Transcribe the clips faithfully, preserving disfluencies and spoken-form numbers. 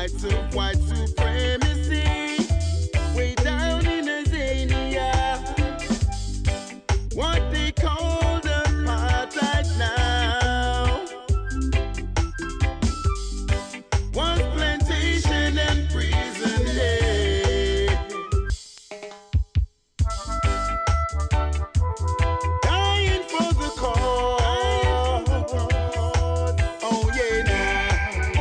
white, su white supremacy, way down in Azania, what they call the apartheid now, was plantation and prison, yeah. Dying for the cause, oh yeah now,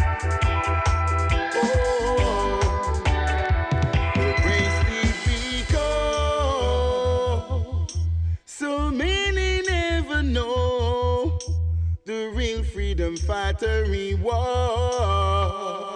oh, the race did go, so many never know the real freedom fighter he was.